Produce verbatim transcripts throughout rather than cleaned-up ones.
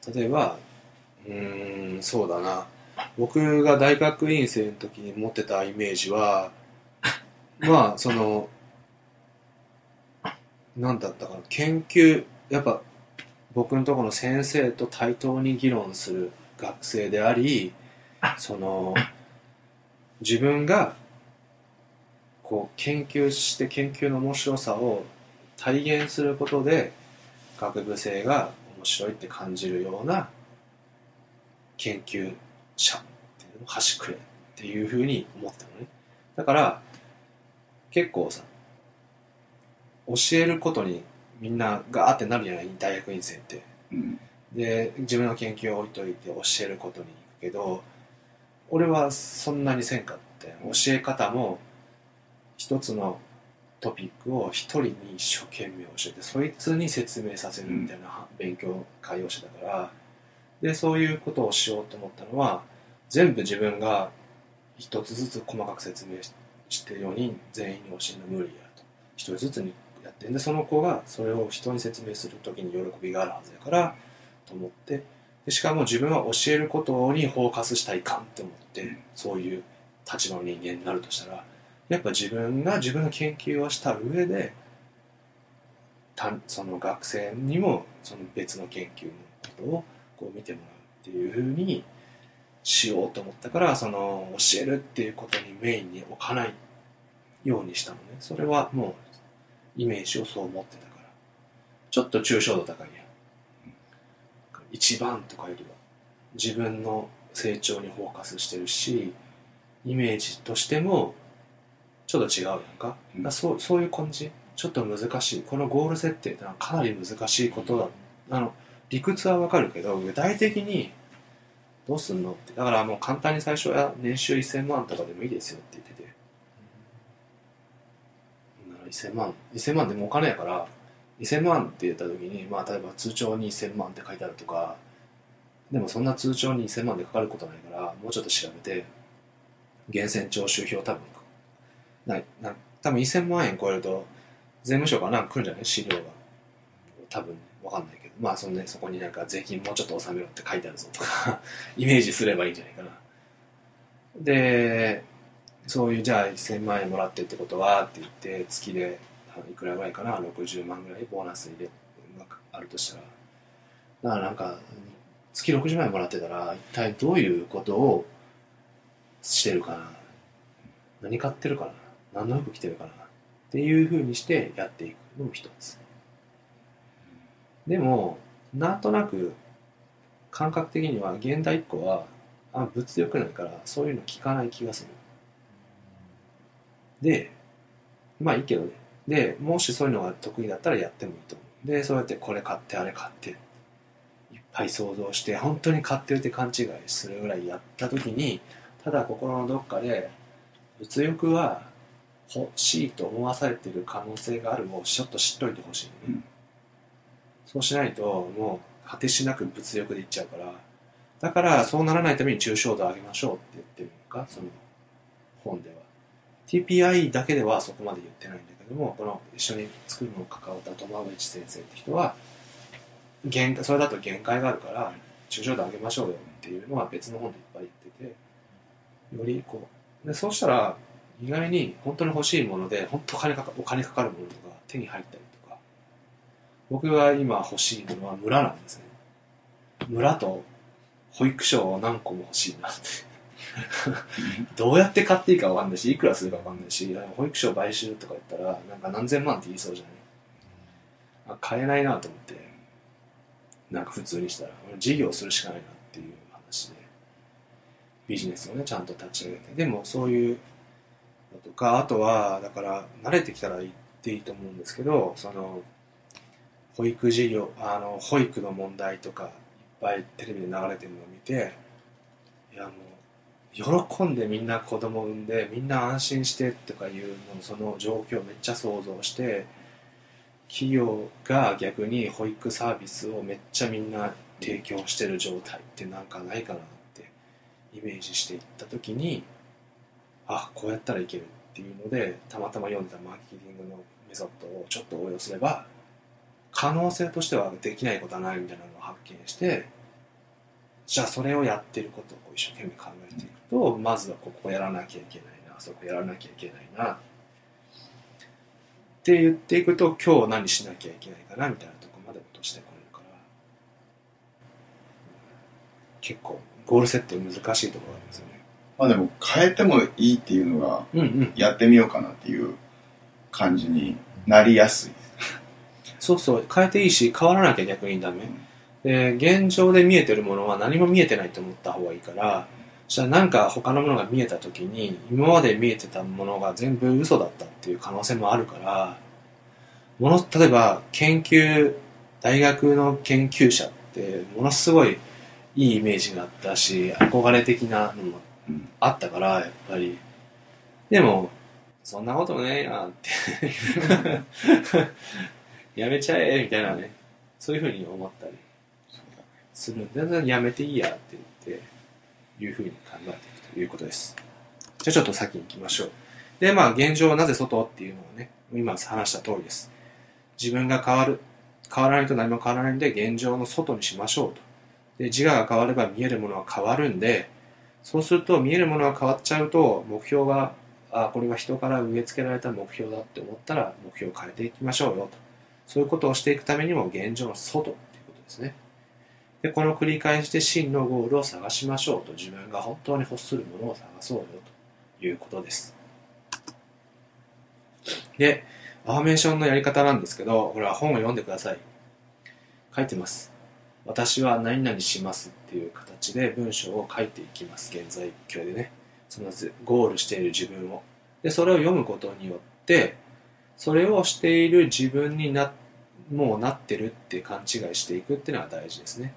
例えばうーんそうだな、僕が大学院生の時に持ってたイメージはまあその何だったかな、研究、やっぱ僕のところの先生と対等に議論する学生であり、その自分がこう研究して研究の面白さを体現することで学部生が面白いって感じるような研究者っていうのを端くれっていうふうに思ってたのね。だから結構さ、教えることにみんなガーってなるじゃない、大学院生って。 うん。 で自分の研究を置いといて教えることに行くけど、俺はそんなにせんかって、教え方も一つのトピックを一人に一生懸命教えてそいつに説明させるみたいな勉強会をしてたから、でそういうことをしようと思ったのは、全部自分が一つずつ細かく説明してよにん全員に教えるの無理やと、一人ずつにやってんで、その子がそれを人に説明するときに喜びがあるはずやからと思って、でしかも自分は教えることにフォーカスしたらいかんって思って、そういう立場の人間になるとしたら、やっぱ自分が自分の研究をした上でその学生にもその別の研究のことをこう見てもらうっていうふうにしようと思ったから、その教えるっていうことにメインに置かないようにしたのね。それはもうイメージをそう思ってたから。ちょっと抽象度高いやん。一番とかよりは自分の成長にフォーカスしてるし、イメージとしてもちょっと違うやんか。 うん、 だそう、そういう感じ。ちょっと難しい。このゴール設定ってのはかなり難しいことだ。あの、理屈はわかるけど、具体的にどうすんのって。だからもう簡単に最初は年収せんまんとかでもいいですよって言ってて。せんまん。せんまんでもお金やから、せんまんって言った時に、まあ例えば通帳にせんまんって書いてあるとか、でもそんな通帳にせんまんでかかることないから、もうちょっと調べて、源泉徴収票多分、ないな多分せんまん円超えると税務署からなんか来るんじゃない資料が。多分ね、わかんないけど、まあそのね、そこになんか税金もうちょっと納めろって書いてあるぞとかイメージすればいいんじゃないかな。で、そういうじゃあせんまん円もらってってことはって言って月でいくらぐらいかな、ろくじゅうまんぐらいボーナス入れがあるとしたら、だからなんか月ろくじゅうまん円もらってたら一体どういうことをしてるかな、何買ってるかな、何の服着てるかなっていう風にしてやっていくのも一つ。でもなんとなく感覚的には現代っ子はあ物欲ないからそういうの聞かない気がする。でまあいいけどね。でもしそういうのが得意だったらやってもいいと思う。でそうやってこれ買ってあれ買っていっぱい想像して本当に買ってるって勘違いするぐらいやった時に、ただ心のどっかで物欲は欲しいと思わされている可能性があるのをちょっと知っといてほしいね、 うん、 そうしないともう果てしなく物欲でいっちゃうから。だからそうならないために抽象度を上げましょうって言ってるのか、その本では。 ティーピーアイ だけではそこまで言ってないんだけども、この一緒に作るのを関わった友内先生って人は限界、それだと限界があるから抽象度上げましょうよっていうのは別の本でいっぱい言ってて、よりこうで、そうしたら意外に本当に欲しいもので本当お金かかお金かかるものとか手に入ったりとか。僕が今欲しいものは村なんですね。村と保育所を何個も欲しいなってどうやって買っていいか分かんないし、いくらするか分かんないし、保育所を買収とか言ったらなんか何千万って言いそうじゃない。あ、買えないなと思って、なんか普通にしたら事業するしかないなっていう話で、ビジネスをねちゃんと立ち上げて、でもそういうのとか、あとはだから慣れてきたら言っていいと思うんですけど、その保育事業、あの保育の問題とかいっぱいテレビで流れてるのを見て、いやもう喜んでみんな子供産んでみんな安心してとかいうの、その状況をめっちゃ想像して、企業が逆に保育サービスをめっちゃみんな提供してる状態ってなんかないかなってイメージしていった時に、あ、こうやったらいけるっていうので、たまたま読んだマーケティングのメソッドをちょっと応用すれば可能性としてはできないことはないみたいなのを発見して、 じゃあそれをやってることをこう一生懸命考えていくと、まずはここやらなきゃいけないな、そこやらなきゃいけないなって言っていくと、今日何しなきゃいけないかなみたいなところまで落としてこれるから、結構ゴール設定難しいところがありますよね。 まあでも変えてもいいっていうのが、やってみようかなっていう感じになりやすい。 そうそう、変えていいし、変わらなきゃ逆にダメ。で、現状で見えてるものは何も見えてないと思った方がいいから、じゃあなんか他のものが見えた時に、今まで見えてたものが全部嘘だったっていう可能性もあるから、もの、例えば研究、大学の研究者ってものすごいいいイメージがあったし、憧れ的なのもあったから、やっぱり。でも、そんなこともねえなってやめちゃえみたいなね、そういうふうに思ったりするんで、全然やめていいやって言って、いうふうに考えていくということです。じゃあちょっと先に行きましょう。で、まあ現状はなぜ外っていうのをね、今話した通りです。自分が変わる、変わらないと何も変わらないんで、現状の外にしましょうと。で、自我が変われば見えるものは変わるんで、そうすると見えるものが変わっちゃうと、目標が、あ、これは人から植え付けられた目標だって思ったら、目標を変えていきましょうよと。そういうことをしていくためにも、現状の外っていうことですね。で、この繰り返しで真のゴールを探しましょうと。自分が本当に欲するものを探そうよということです。で、アファメーションのやり方なんですけど、これは本を読んでください。書いてます。私は何々しますっていう形で文章を書いていきます。現在形でね。そのゴールしている自分を。で、それを読むことによって、それをしている自分にな、もうなってるって勘違いしていくっていうのが大事ですね。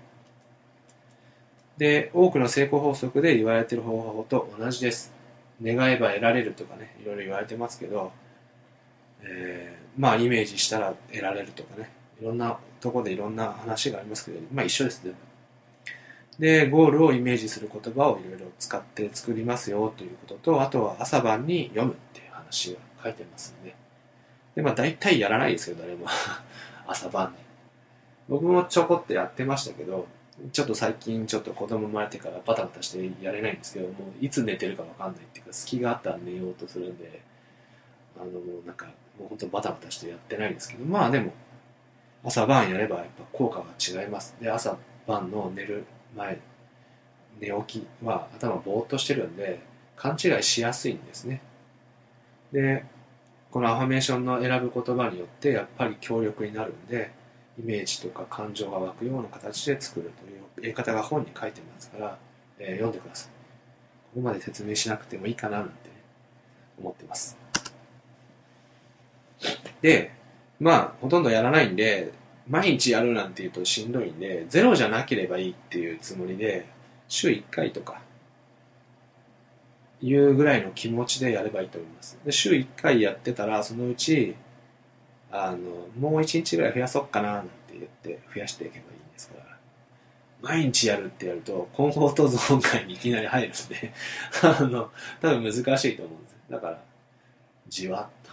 で、多くの成功法則で言われている方法と同じです。願えば得られるとかね、いろいろ言われてますけど、えー、まあイメージしたら得られるとかね、いろんなところでいろんな話がありますけど、まあ一緒ですね。で、ゴールをイメージする言葉をいろいろ使って作りますよということと、あとは朝晩に読むっていう話が書いてますんで。で、まあ大体やらないですけど、誰も。朝晩に。僕もちょこってやってましたけど、ちょっと最近ちょっと子供生まれてからバタバタしてやれないんですけど、もういつ寝てるかわかんないっていうか、隙があったら寝ようとするんで、あの、もうなんか、もうほんとバタバタしてやってないんですけど、まあでも、朝晩やればやっぱ効果が違います。で、朝晩の寝る前、寝起きは頭ぼーっとしてるんで、勘違いしやすいんですね。で、このアファメーションの選ぶ言葉によってやっぱり強力になるんで、イメージとか感情が湧くような形で作るというやり方が本に書いてますから、えー、読んでください。ここまで説明しなくてもいいかななんて、ね、思ってます。で、まあ、ほとんどやらないんで、毎日やるなんて言うとしんどいんで、ゼロじゃなければいいっていうつもりで、週いっかいとか、いうぐらいの気持ちでやればいいと思います。で、週いっかいやってたら、そのうち、あの、もういちにちぐらい増やそうかななんて言って増やしていけばいいんですから、毎日やるってやると、コンフォートゾーン外にいきなり入るんで、あの、多分難しいと思うんです。だから、じわっと。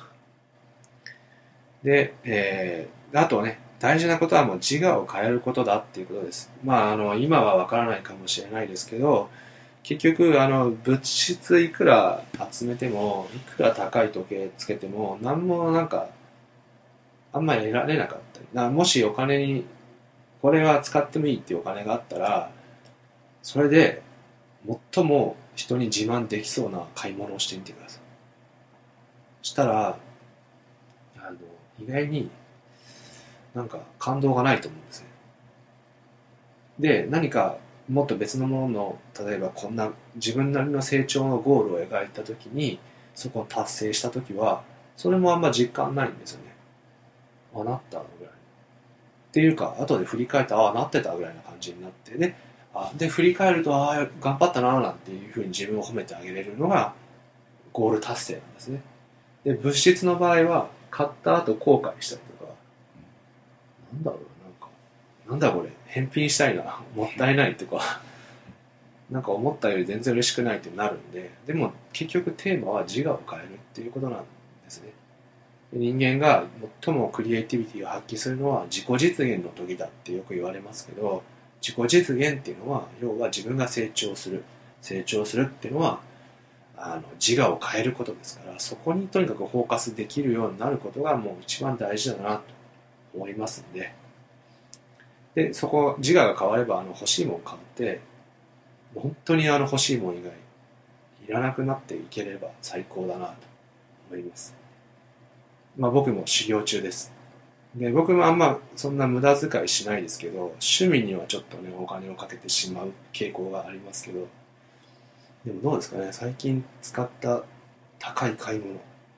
で、えー、あとはね、大事なことはもう自我を変えることだっていうことです。まあ、あの、今はわからないかもしれないですけど、結局、あの、物質いくら集めても、いくら高い時計つけても、なんもなんか、あんまり得られなかったり。なもしお金に、これは使ってもいいっていうお金があったら、それで、最も人に自慢できそうな買い物をしてみてください。したら、あの、意外になんか感動がないと思うんですね。で、何かもっと別のものの、例えばこんな自分なりの成長のゴールを描いたときに、そこを達成したときは、それもあんま実感ないんですよね。あ、なったぐらい。っていうか、後で振り返って、ああ、なってたぐらいな感じになって、で、あで、振り返ると、ああ、頑張ったな、なんていうふうに自分を褒めてあげれるのが、ゴール達成なんですね。で、物質の場合は、買った後後悔したりとか、なんだろうな、なんか、なんだこれ、返品したいな、もったいないとか、なんか思ったより全然嬉しくないってなるんで、でも結局テーマは自我を変えるっていうことなんですね。人間が最もクリエイティビティを発揮するのは自己実現の時だってよく言われますけど、 自己実現っていうのは、要は自分が成長する。成長するっていうのは、あの自我を変えることですから、そこにとにかくフォーカスできるようになることがもう一番大事だなと思いますんで、でそこ自我が変わればあの欲しいもの変わって本当にあの欲しいもの以外いらなくなっていければ最高だなと思います。まあ僕も修行中です。で僕もあんまそんな無駄遣いしないですけど、趣味にはちょっとねお金をかけてしまう傾向がありますけど、でもどうですかね、最近使った高い買い物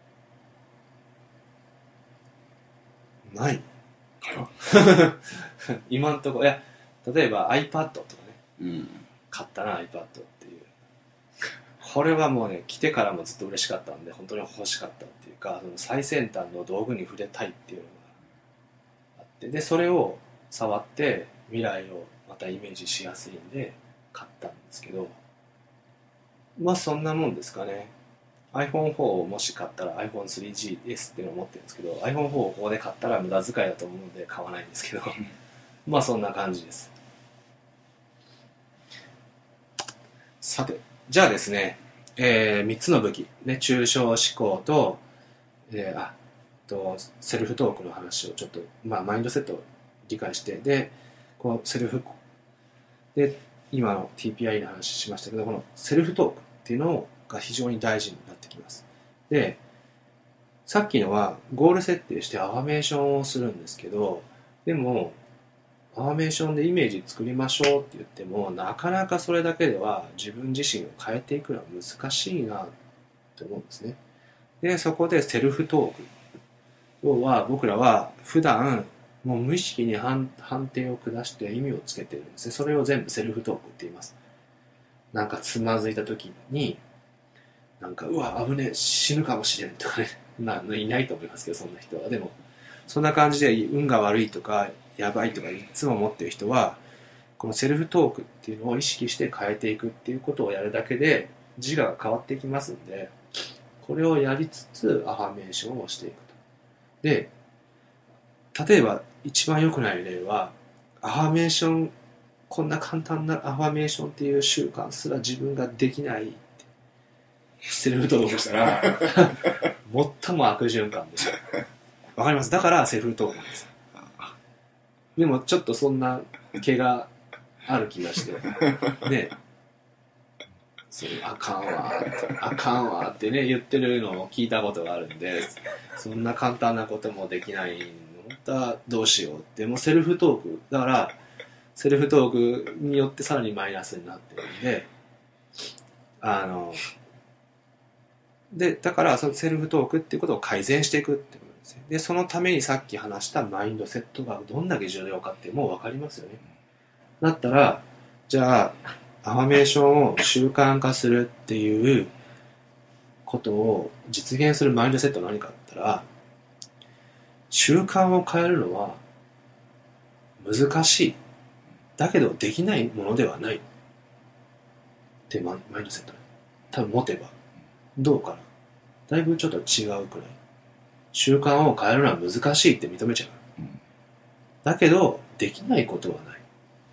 ない今んところ。いや例えば iPad とかね、うん、買ったな iPad っていう、これはもうね来てからもずっと嬉しかったんで本当に欲しかったっていうか、その最先端の道具に触れたいっていうのがあって、でそれを触って未来をまたイメージしやすいんで買ったんですけど、まあそんなもんですかね。 アイフォンフォー をもし買ったら アイフォンスリージーエス っていうのを持ってるんですけど、 アイフォンフォー をここで買ったら無駄遣いだと思うので買わないんですけどまあそんな感じです。さてじゃあですね、えー、みっつの武器、ね、抽象思考と、えー、あとセルフトークの話をちょっと、まあ、マインドセットを理解して、でこうセルフで今の ティーピーアイ の話しましたけど、このセルフトークっていうのが非常に大事になってきます。でさっきのはゴール設定してアファメーションをするんですけど、でもアファメーションでイメージ作りましょうって言ってもなかなかそれだけでは自分自身を変えていくのは難しいなと思うんですね。でそこでセルフトーク、要は僕らは普段もう無意識に 判, 判定を下して意味をつけてるんですね。それを全部セルフトークって言います。なんかつまずいた時になんかうわ危ねえ死ぬかもしれんとかね、ないないと思いますけどそんな人は。でもそんな感じで運が悪いとかやばいとかいつも思ってる人はこのセルフトークっていうのを意識して変えていくっていうことをやるだけで自我が変わっていきますんで、これをやりつつアファメーションをしていくと。で例えば一番良くない例はアファメーション、こんな簡単なアファメーションっていう習慣すら自分ができないってセルフトークしたら最も悪循環でしょ。わかります。だからセルフトークなんです。でもちょっとそんな毛がある気がしてね、そうあかんわあかんわってね言ってるのを聞いたことがあるんで、そんな簡単なこともできないの本当はどうしようって。でもセルフトークだからセルフトークによってさらにマイナスになってるんで、あのでだからそのセルフトークっていうことを改善していくってことですね。でそのためにさっき話したマインドセットがどんだけ重要かってもう分かりますよね。だったらじゃあアファメーションを習慣化するっていうことを実現するマインドセットは何かって言ったら、習慣を変えるのは難しいだけどできないものではないってマインドセット多分持てばどうかな、だいぶちょっと違うくらい。習慣を変えるのは難しいって認めちゃう、うん、だけどできないことはない。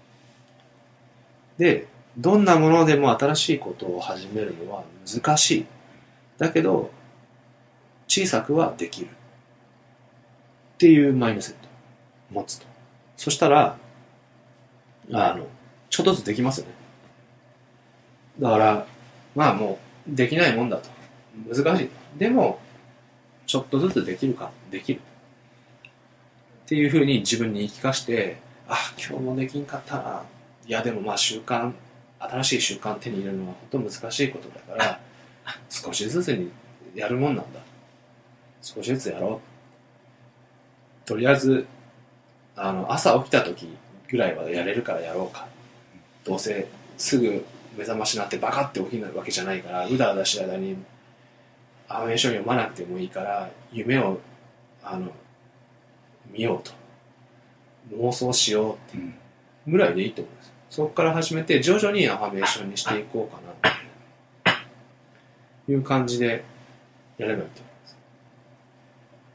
でどんなものでも新しいことを始めるのは難しいだけど小さくはできるっていうマインドセットを持つと、そしたらあのちょっとずつできますよね。だからまあもうできないもんだと、難しい、でもちょっとずつできるかできるっていうふうに自分に言い聞かして、あ今日もできんかったな、いやでもまあ習慣新しい習慣手に入れるのは本当難しいことだから少しずつにやるもんなんだ、少しずつやろう、とりあえずあの朝起きた時ぐらいはやれるからやろうか、どうせすぐ目覚ましになってバカって起きないわけじゃないから、うだうだしてる間にアファメーション読まなくてもいいから夢をあの見ようと、妄想しようっていうぐらいでいいと思うんです。そこから始めて徐々にアファメーションにしていこうかなという感じでやればいいと思います。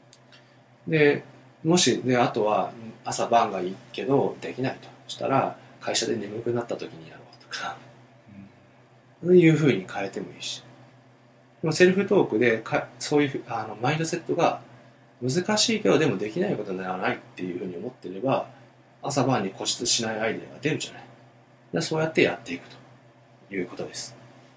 でもしであとは朝晩がいいけどできないとしたら、 会社で眠くなった時にやろうとか、そういう風に変えてもいいし。でもセルフトークでかそういうあのマインドセットが難しいけどでもできないことではないっていう風に思ってれば、朝晩に固執しないアイデアが出るじゃない。でそうやってやっていくということです。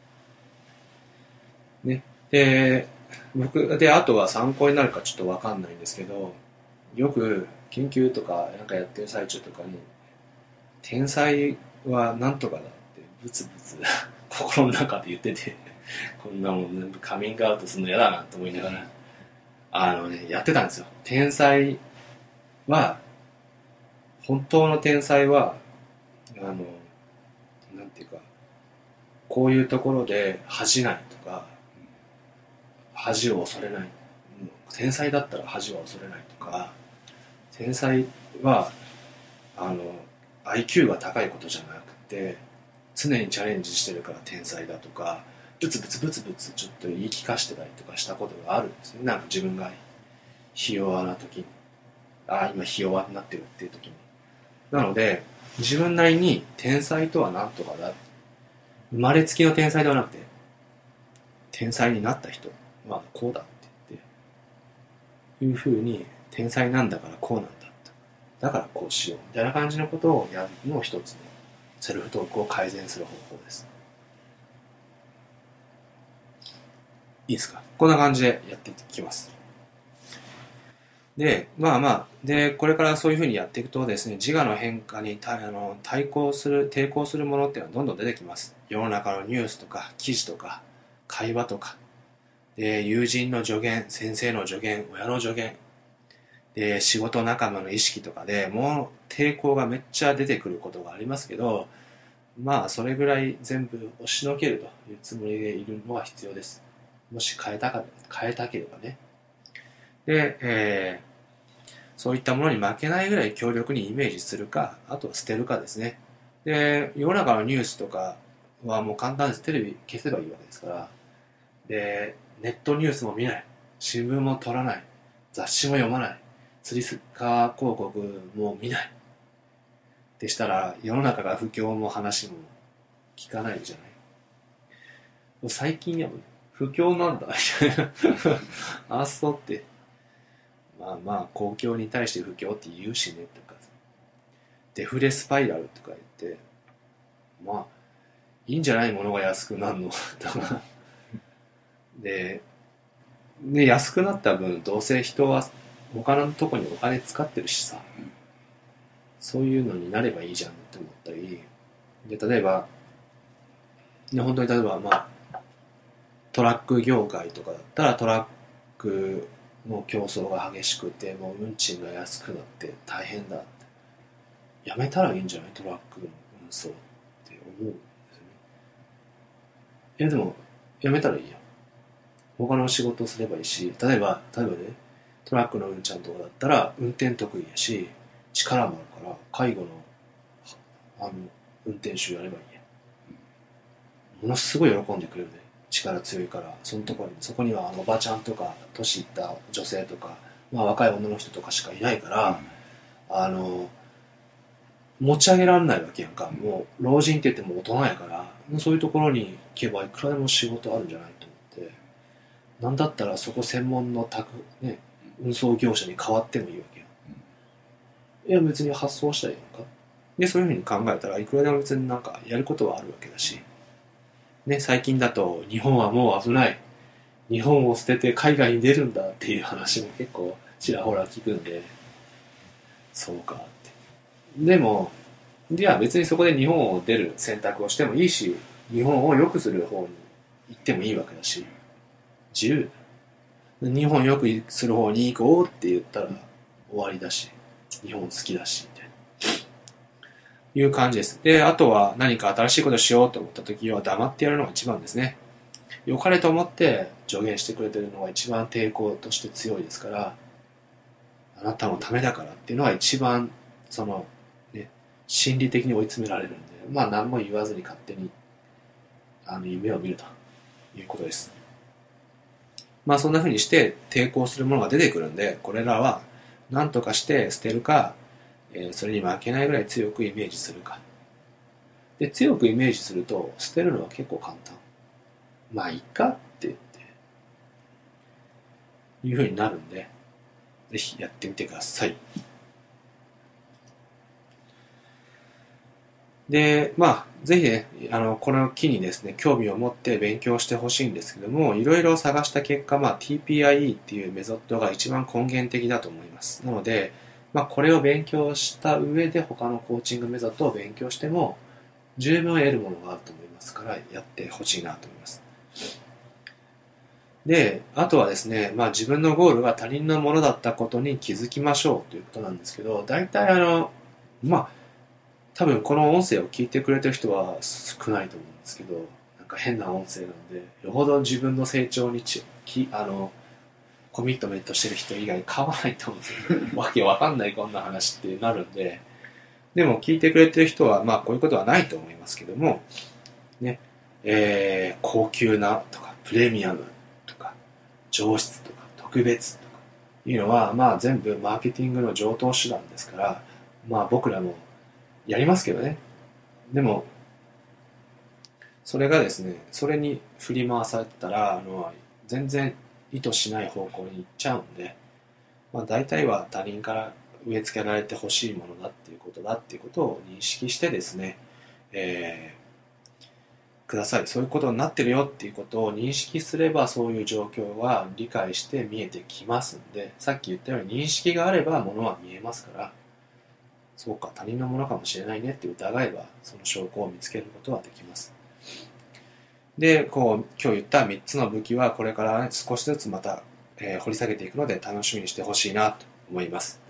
ね。で、僕、で、あとは参考になるかちょっとわかんないんですけど、よく研究とかなんかやってる最中とかに、天才はなんとかだってブツブツ心の中で言ってて、こんなもんカミングアウトするの嫌だなと思いながら、あのね、やってたんですよ。天才は、本当の天才は、あの、なんていうか、こういうところで恥じないとか、恥を恐れない。天才だったら恥は恐れないとか、天才は、あの、アイキュー が高いことじゃなくて、常にチャレンジしてるから天才だとか、ブツブツブツブツちょっと言い聞かしてたりとかしたことがあるんですね。なんか自分がひ弱な時に、ああ、今ひ弱になってるっていう時に。なので、自分なりに天才とは何とかだ。生まれつきの天才ではなくて、天才になった人はこうだって言って、いう風に天才なんだからこうなんだ。だからこうしよう。みたいな感じのことをやるのを一つのセルフトークを改善する方法です。いいですか？こんな感じでやっていきます。で、まあまあ、で、これからそういうふうにやっていくとですね、自我の変化に対あの対抗する、抵抗するものっていうのはどんどん出てきます。世の中のニュースとか、記事とか、会話とか、で、友人の助言、先生の助言、親の助言、で、仕事仲間の意識とかでもう抵抗がめっちゃ出てくることがありますけど、まあ、それぐらい全部押しのけるというつもりでいるのは必要です。もし変えたか、変えたければね。で、えー、そういったものに負けないぐらい強力にイメージするか、あとは捨てるかですね。で、世の中のニュースとかはもう簡単です。テレビ消せばいいわけですから。で、ネットニュースも見ない。新聞も取らない。雑誌も読まない。釣りか広告も見ない。でしたら、世の中が不況も話も聞かないじゃない。最近やも不況なんだみたいな。あっそうって。まあまあ、公共に対して不況って言うしねとか。デフレスパイラルとか言って、まあ、いいんじゃないものが安くなるのとか。で、で、安くなった分、どうせ人は他のとこにお金使ってるしさ、そういうのになればいいじゃんって思ったり、で、例えば、で本当に例えば、まあ、トラック業界とかだったらトラックの競争が激しくて、もう運賃が安くなって大変だって。やめたらいいんじゃないトラックの運送って思うんですよね。いやでも、やめたらいいや。他の仕事をすればいいし、例えば、例えばね、トラックのうんちゃんとかだったら運転得意やし、力もあるから、介護の、あの、運転手やればいいや。ものすごい喜んでくれるね。力強いから、そのところに、そこにはあのおばちゃんとか、年いった女性とか、まあ若い女の人とかしかいないから、あの、持ち上げられないわけやんか。もう、老人って言っても大人やから、そういうところに行けばいくらでも仕事あるんじゃないと思って、なんだったらそこ専門の宅、ね、運送業者に変わってもいいわけやん。いや、別に発送したらいいのか。で、そういうふうに考えたらいくらでも別になんかやることはあるわけだし、ね、最近だと日本はもう危ない。日本を捨てて海外に出るんだっていう話も結構ちらほら聞くんで、そうかって。でも、いや別にそこで日本を出る選択をしてもいいし、日本を良くする方に行ってもいいわけだし、自由。日本を良くする方に行こうって言ったら終わりだし、日本好きだし、みたいな。いう感じです。で、あとは何か新しいことをしようと思った時は黙ってやるのが一番ですね。良かれと思って助言してくれてるのが一番抵抗として強いですから、あなたのためだからっていうのが一番、その、ね、心理的に追い詰められるんで、まあ何も言わずに勝手に、あの、夢を見るということです。まあそんな風にして抵抗するものが出てくるんで、これらは何とかして捨てるか、えー、それに負けないぐらい強くイメージするかで、強くイメージすると、捨てるのは結構簡単。まあ、いいかって言って、いう風になるんで、ぜひやってみてください。で、まあ、ぜひね、あの、この機にですね、興味を持って勉強してほしいんですけども、いろいろ探した結果、まあ、ティーピーアイイー っていうメソッドが一番根源的だと思います。なので、まあ、これを勉強した上で他のコーチングメソッドを勉強しても、十分得るものがあると思いますから、やってほしいなと思います。で、あとはですね、まあ自分のゴールが他人のものだったことに気づきましょうということなんですけど、大体あの、まあ、多分この音声を聞いてくれてる人は少ないと思うんですけど、なんか変な音声なので、よほど自分の成長にちきあのコミットメントしてる人以外買わないと思うんですよ。わけわかんないこんな話ってなるんで、でも聞いてくれてる人は、まあこういうことはないと思いますけども、ね、えー、高級なとか、プレミアムとか、上質とか、特別とかいうのは、まあ全部マーケティングの常套手段ですから、まあ僕らもやりますけどね。でも、それがですね、それに振り回されたら、あの、全然意図しない方向に行っちゃうんで、まあ大体は他人から植え付けられてほしいものだっていうことだっていうことを認識してですね、えー、ください。そういうことになってるよっていうことを認識すればそういう状況は理解して見えてきますんで、さっき言ったように認識があれば物は見えますから、そうか、他人のものかもしれないねって疑えば、その証拠を見つけることはできます。で、こう、今日言ったみっつの武器はこれから、ね、少しずつまた、えー、掘り下げていくので楽しみにしてほしいなと思います。